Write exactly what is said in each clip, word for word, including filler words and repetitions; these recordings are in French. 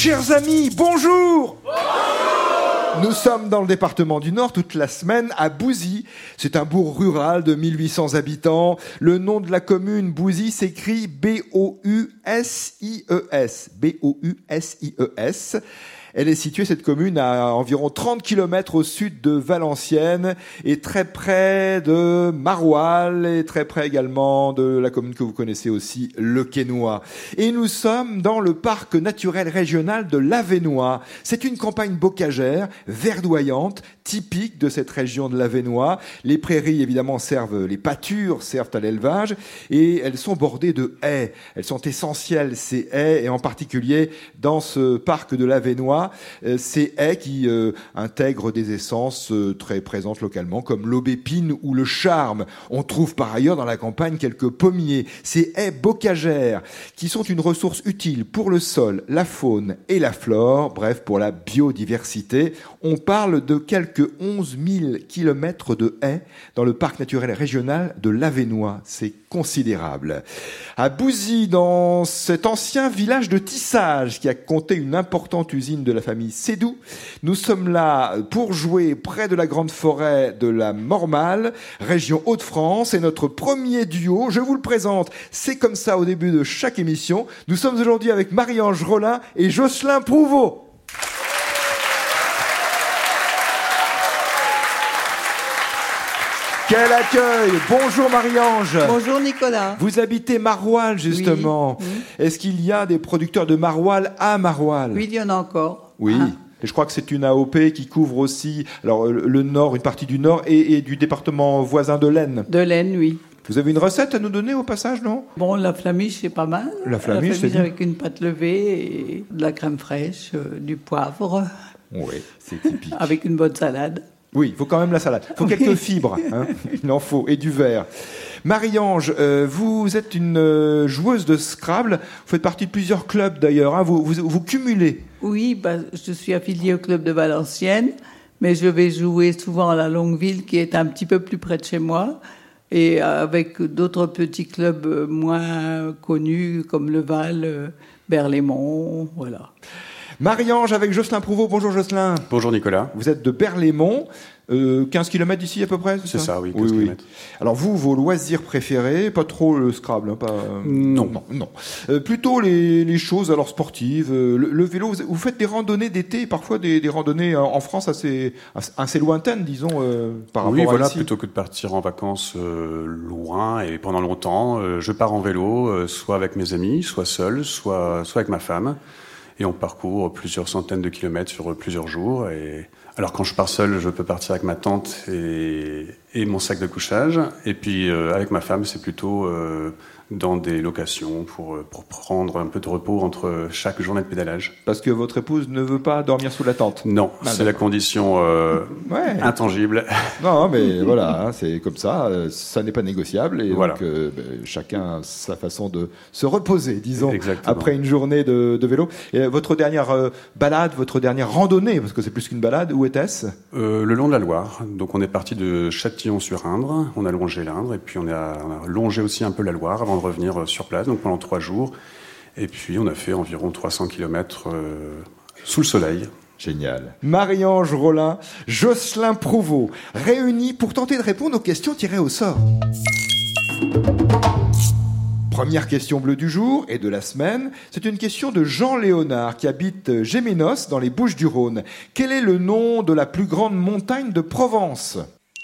Chers amis, bonjour. Nous sommes dans le département du Nord toute la semaine à Bouzy. C'est un bourg rural de mille huit cents habitants. Le nom de la commune Bouzy s'écrit B O U S I E S. B O U S I E S. Elle est située, cette commune, à environ trente kilomètres au sud de Valenciennes et très près de Maroilles et très près également de la commune que vous connaissez aussi, Le Quesnoy. Et nous sommes dans le parc naturel régional de l'Avesnois. C'est une campagne bocagère, verdoyante, typique de cette région de l'Avesnois. Les prairies, évidemment, servent, les pâtures servent à l'élevage et elles sont bordées de haies. Elles sont essentielles, ces haies, et en particulier dans ce parc de l'Avesnois, ces haies qui euh, intègrent des essences euh, très présentes localement, comme l'aubépine ou le charme. On trouve par ailleurs dans la campagne quelques pommiers. Ces haies bocagères, qui sont une ressource utile pour le sol, la faune et la flore, bref, pour la biodiversité. On parle de quelques onze mille kilomètres de haies dans le parc naturel régional de l'Avesnois. C'est considérable. À Bouzy, dans cet ancien village de tissage qui a compté une importante usine de la famille Sédou, nous sommes là pour jouer près de la grande forêt de la Mormalle, région Hauts-de-France, et notre premier duo, je vous le présente, c'est comme ça au début de chaque émission. Nous sommes aujourd'hui avec Marie-Ange Rollin et Jocelyn Prouveau. Quel accueil! Bonjour Marie-Ange. Bonjour Nicolas. Vous habitez Maroilles justement. Oui. Est-ce qu'il y a des producteurs de Maroilles à Maroilles? Oui, il y en a encore. Oui. Ah. Et je crois que c'est une A O P qui couvre aussi alors, le nord, une partie du nord et, et du département voisin de l'Aisne. De l'Aisne, oui. Vous avez une recette à nous donner au passage, non? Bon, la flamiche, c'est pas mal. La flamiche, c'est bien. Avec une pâte levée et de la crème fraîche, euh, du poivre. Oui, c'est typique. Avec une bonne salade. Oui, il faut quand même la salade. Il faut oui. quelques fibres, hein. Il en faut, et du verre. Marie-Ange, euh, vous êtes une euh, joueuse de Scrabble. Vous faites partie de plusieurs clubs d'ailleurs. Hein. Vous, vous, vous cumulez. Oui, bah, je suis affiliée au club de Valenciennes, mais je vais jouer souvent à la Longueville, qui est un petit peu plus près de chez moi, et avec d'autres petits clubs moins connus comme le Val, euh, Berlaymont, voilà. Marie-Ange avec Jocelyn Prouveau. Bonjour Jocelyn. Bonjour Nicolas. Vous êtes de Berlaymont, euh, quinze kilomètres d'ici à peu près, c'est, c'est ça, ça oui, quinze oui, kilomètres. Oui. Alors vous, vos loisirs préférés, pas trop le Scrabble, hein, pas... Non. Non, non. Euh, plutôt les, les choses alors sportives, euh, le, le vélo, vous, vous faites des randonnées d'été, parfois des, des randonnées en France assez, assez lointaines, disons, euh, par rapport oui, à voilà, ici. plutôt que de partir en vacances euh, loin et pendant longtemps, euh, je pars en vélo, euh, soit avec mes amis, soit seul, soit, soit avec ma femme. Et on parcourt plusieurs centaines de kilomètres sur plusieurs jours. Et... Alors quand je pars seul, je peux partir avec ma tente et, et mon sac de couchage. Et puis euh, avec ma femme, c'est plutôt euh, dans des locations pour, pour prendre un peu de repos entre chaque journée de pédalage. Parce que votre épouse ne veut pas dormir sous la tente? Non, ah, c'est d'accord. La condition euh, ouais. intangible. Non, mais voilà, hein, c'est comme ça, euh, ça n'est pas négociable. Et voilà. donc, euh, ben, chacun a sa façon de se reposer, disons, exactement. Après une journée de, de vélo. Et votre dernière euh, balade, votre dernière randonnée, parce que c'est plus qu'une balade, où était-ce? euh, Le long de la Loire. Donc on est parti de Châtillon-sur-Indre, on a longé l'Indre, et puis on a, on a longé aussi un peu la Loire avant de revenir sur place, donc pendant trois jours. Et puis on a fait environ trois cents kilomètres euh, sous le soleil. Génial. Marie-Ange Rollin, Jocelyn Prouveau, réunis pour tenter de répondre aux questions tirées au sort. Première question bleue du jour et de la semaine, c'est une question de Jean Léonard qui habite Gémenos dans les Bouches-du-Rhône. Quel est le nom de la plus grande montagne de Provence ?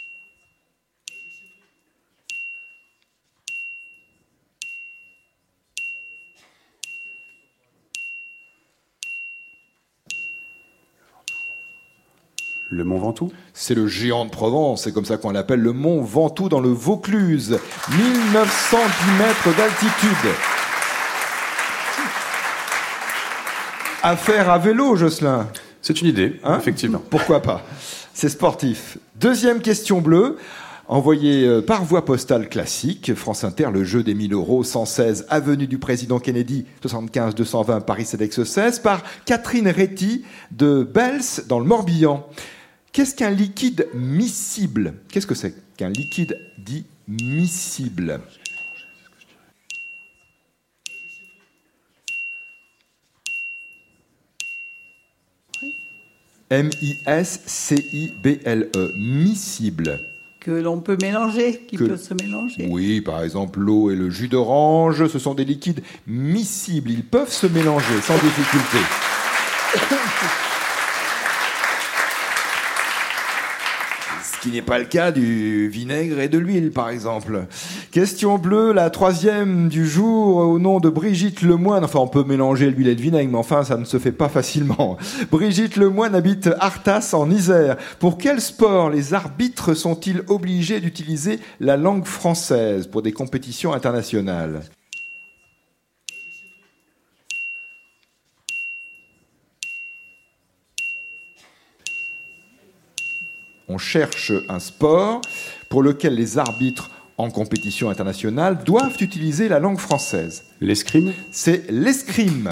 Le Mont Ventoux ? C'est le géant de Provence, c'est comme ça qu'on l'appelle, le Mont Ventoux dans le Vaucluse. mille neuf cent dix mètres d'altitude. À faire à vélo, Jocelyn. C'est une idée, hein, effectivement. Pourquoi pas ? C'est sportif. Deuxième question bleue. Envoyé par voie postale classique, France Inter, le jeu des mille euros, cent seize avenue du Président Kennedy, soixante-quinze deux cent vingt Paris-Cedex seize, par Catherine Réty de Bels dans le Morbihan. Qu'est-ce qu'un liquide miscible ? Qu'est-ce que c'est qu'un liquide dit miscible ? M I S C I B L E, miscible. Que l'on peut mélanger, qui Que- peut se mélanger. Oui, par exemple, l'eau et le jus d'orange, ce sont des liquides miscibles. Ils peuvent se mélanger sans difficulté. Ce qui n'est pas le cas du vinaigre et de l'huile, par exemple. Question bleue, la troisième du jour, au nom de Brigitte Lemoine. Enfin, on peut mélanger l'huile et le vinaigre, mais enfin, ça ne se fait pas facilement. Brigitte Lemoine habite Artas, en Isère. Pour quel sport les arbitres sont-ils obligés d'utiliser la langue française pour des compétitions internationales ? On cherche un sport pour lequel les arbitres en compétition internationale doivent utiliser la langue française. L'escrime? C'est l'escrime.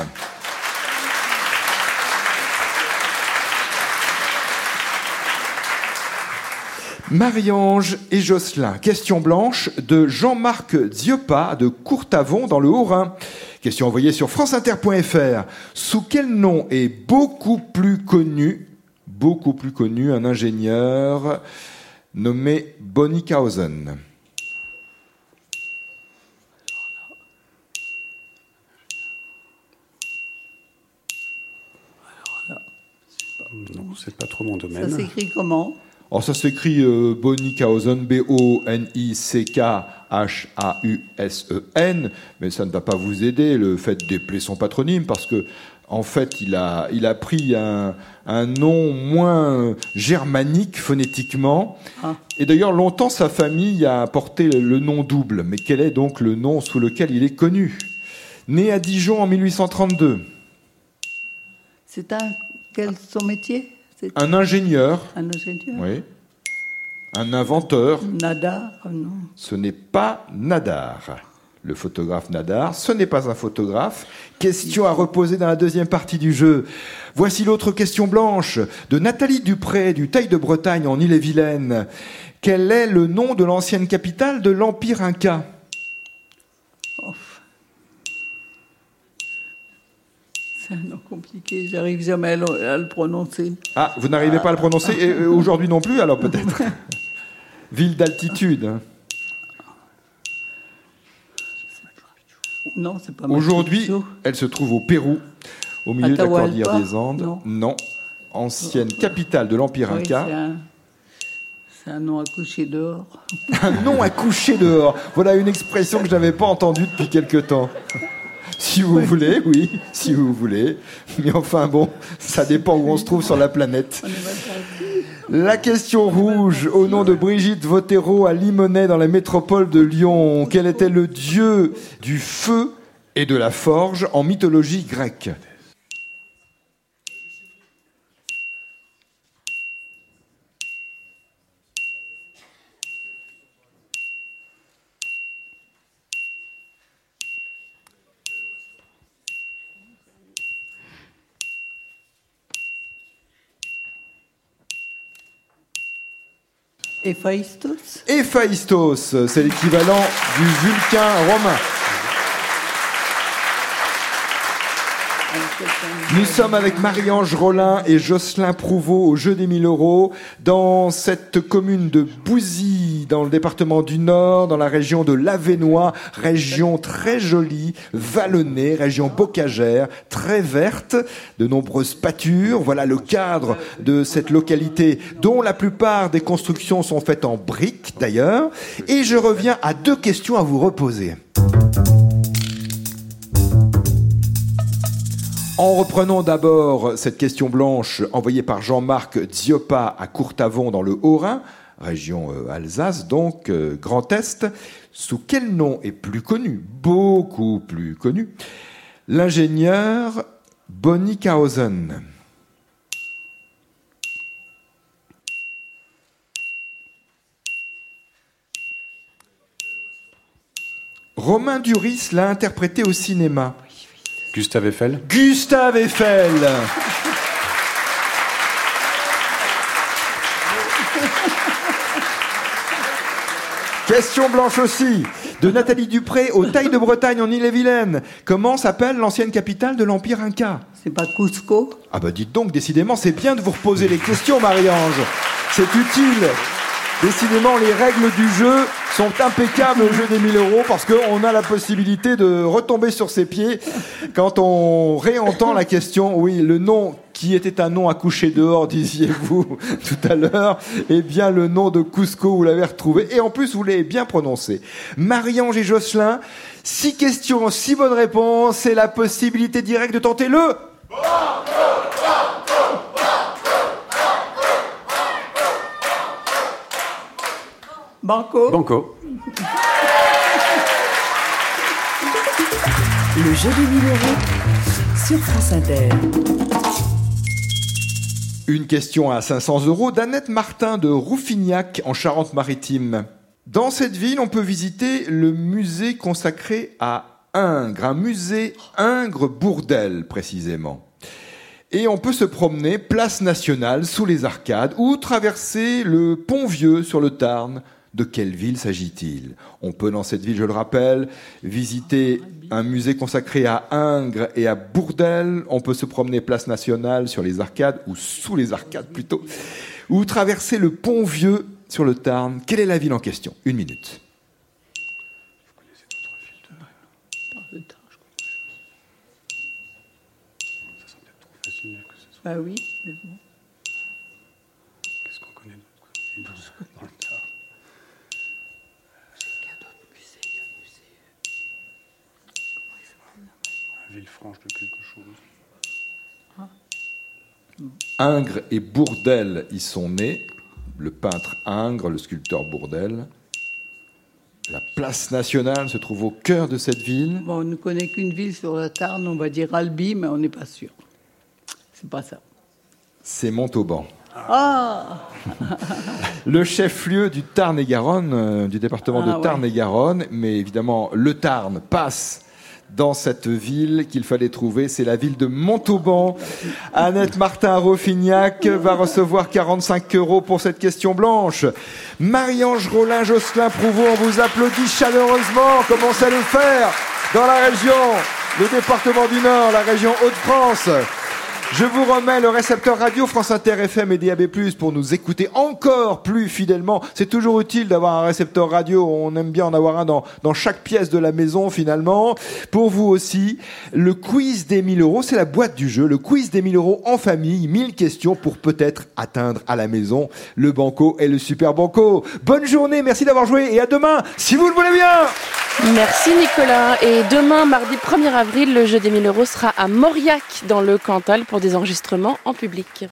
Marie-Ange et Jocelyn. Question blanche de Jean-Marc Dziopa de Courtavon dans le Haut-Rhin. Question envoyée sur franceinter point f r. Sous quel nom est beaucoup plus connu, beaucoup plus connu un ingénieur nommé Bonnickhausen? Non, c'est pas trop mon Ça domaine. s'écrit comment? Alors ça s'écrit euh, Bonnickhausen, B O N I C K H A U S E N, mais ça ne va pas vous aider, le fait d'épeler son patronyme, parce que en fait, il a, il a pris un, un nom moins germanique phonétiquement. Ah. Et d'ailleurs, longtemps, sa famille a porté le nom double. Mais quel est donc le nom sous lequel il est connu? Né à Dijon en mille huit cent trente-deux. C'est un... Quel est son métier? C'est Un ingénieur, un ingénieur? oui. Un inventeur. Nadar? Non. Ce n'est pas Nadar. Le photographe Nadar, ce n'est pas un photographe. Question à reposer dans la deuxième partie du jeu. Voici l'autre question blanche de Nathalie Dupré du Teil de Bretagne en Ille-et-Vilaine. Quel est le nom de l'ancienne capitale de l'Empire Inca? Oh. C'est un nom compliqué, j'arrive jamais à le, à le prononcer. Ah, vous n'arrivez pas à le prononcer et euh, aujourd'hui non plus, alors peut-être. Ville d'altitude. Non, c'est pas Aujourd'hui, Machu Picchu. elle se trouve au Pérou, au milieu de la Atahualpa, cordillère des Andes. non. Non. Ancienne capitale de l'Empire Oui, Inca. c'est un, c'est un nom à coucher dehors. Un nom à coucher dehors. Voilà une expression que je n'avais pas entendue depuis quelque temps. Si vous voulez, oui, si vous voulez. Mais enfin bon, ça dépend où on se trouve sur la planète. On est mal parti. La question rouge, au nom de Brigitte Votero à Limonest dans la métropole de Lyon. Quel était le dieu du feu et de la forge en mythologie grecque? Héphaïstos? Héphaïstos, c'est l'équivalent du Vulcain romain. Nous sommes avec Marie-Ange Rollin et Jocelyn Prouveau au jeu des mille euros dans cette commune de Bouzy, dans le département du Nord, dans la région de l'Avesnois, région très jolie, vallonnée, région bocagère, très verte, de nombreuses pâtures. Voilà le cadre de cette localité dont la plupart des constructions sont faites en briques d'ailleurs. Et je reviens à deux questions à vous reposer. En reprenant d'abord cette question blanche envoyée par Jean-Marc Dziopa à Courtavon dans le Haut-Rhin, région euh, Alsace, donc euh, Grand Est, sous quel nom est plus connu, beaucoup plus connu, l'ingénieur Bonnickhausen? Romain Duris l'a interprété au cinéma. Gustave Eiffel? Gustave Eiffel. Question blanche aussi, de Nathalie Dupré, aux Tailles de Bretagne, en Ille-et-Vilaine. Comment s'appelle l'ancienne capitale de l'Empire Inca ? C'est pas Cusco ? Ah bah dites donc, décidément, c'est bien de vous reposer les questions, Marie-Ange. C'est utile. Décidément, les règles du jeu sont impeccables au jeu des mille euros parce qu'on a la possibilité de retomber sur ses pieds quand on réentend la question. Oui, le nom qui était un nom à coucher dehors, disiez-vous tout à l'heure, eh bien le nom de Cusco, vous l'avez retrouvé. Et en plus, vous l'avez bien prononcé. Marie-Ange et Jocelyn, six questions, six bonnes réponses. C'est la possibilité directe de tenter le... Banco. Banco. Le jeu des mille euros sur France Inter. Une question à cinq cents euros d'Annette Martin de Rouffignac en Charente-Maritime. Dans cette ville, on peut visiter le musée consacré à Ingres, un musée Ingres-Bourdelle précisément. Et on peut se promener place Nationale sous les arcades ou traverser le pont Vieux sur le Tarn. De quelle ville s'agit-il ? On peut dans cette ville, je le rappelle, visiter un musée consacré à Ingres et à Bourdelle. On peut se promener place Nationale sur les arcades, ou sous les arcades plutôt, ou traverser le pont Vieux sur le Tarn. Quelle est la ville en question ? Une minute. Vous connaissez d'autres villes de Ingres ? Ça sera peut-être trop facile que ce soit. Bah oui, mais bon. Qu'est-ce qu'on connaît d'autre comme ville dans le Tarn ? Villefranche de quelque chose. Ingres et Bourdelle y sont nés. Le peintre Ingres, le sculpteur Bourdelle. La place Nationale se trouve au cœur de cette ville. Bon, on ne connaît qu'une ville sur la Tarn, on va dire Albi, mais on n'est pas sûr. C'est pas ça. C'est Montauban. Ah Le chef-lieu du Tarn-et-Garonne, euh, du département ah, de Tarn-et-Garonne, ouais. Mais évidemment, le Tarn passe dans cette ville qu'il fallait trouver, c'est la ville de Montauban. Annette Martin Rouffignac va recevoir quarante-cinq euros pour cette question blanche. Marie-Ange Rollin, Jocelyn Prouveau, on vous applaudit chaleureusement, comme on sait le faire dans la région, le département du Nord, la région Hauts-de-France. Je vous remets le récepteur radio France Inter F M et D A B plus, pour nous écouter encore plus fidèlement. C'est toujours utile d'avoir un récepteur radio. On aime bien en avoir un dans, dans chaque pièce de la maison, finalement. Pour vous aussi, le quiz des mille euros, c'est la boîte du jeu. Le quiz des mille euros en famille. mille questions pour peut-être atteindre à la maison le banco et le super banco. Bonne journée, merci d'avoir joué et à demain, si vous le voulez bien. Merci Nicolas. Et demain, mardi premier avril, le jeu des mille euros sera à Mauriac, dans le Cantal, pour des enregistrements en public.